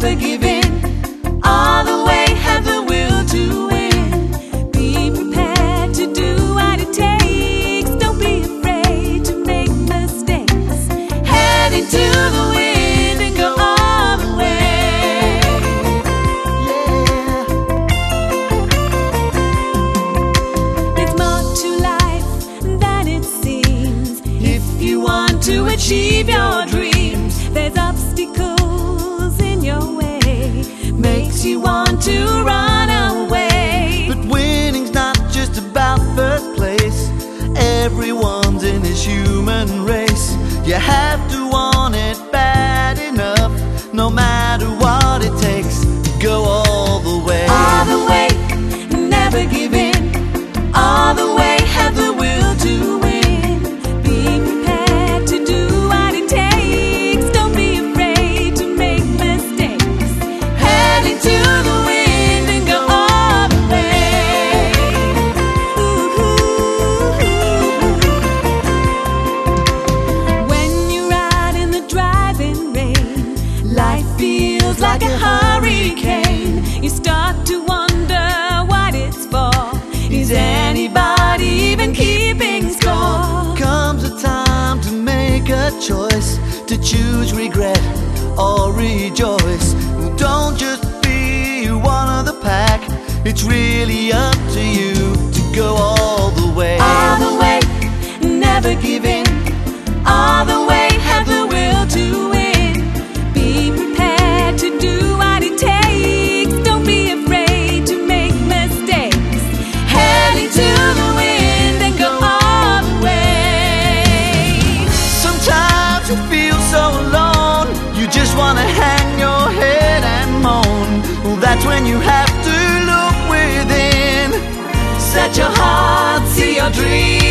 never give in. All the way, have the will to win. Be prepared to do what it takes. Don't be afraid to make mistakes. Head into the wind and go all the way. There's more to life than it seems. If you want to achieve your dreams, there's obstacles in your way, makes you want to run away. But winning's not just about first place. Everyone's in this human race. You have to want it bad enough, no matter what it takes, to go all the way. All the way, never give in. All the way, have the will to win. Be prepared to do what it takes. Don't be afraid to make mistakes. Head into the wind and go all the way. Ooh. When you're out in the driving rain, life feels like a hurricane. You start to wonder what it's for. Is anybody even keeping score? Comes a time to make a choice, to choose regret or rejoice. Don't just be one of the pack. It's really up to you to go all the way. All the way, never give in. All the way, have the will to win. Be prepared to do what it takes. Don't be afraid to make mistakes. Head into the wind and go all the way. Sometimes you feel so alone, you just wanna hang your head and moan. Well, that's when you have to look within. Set your heart, see your dreams.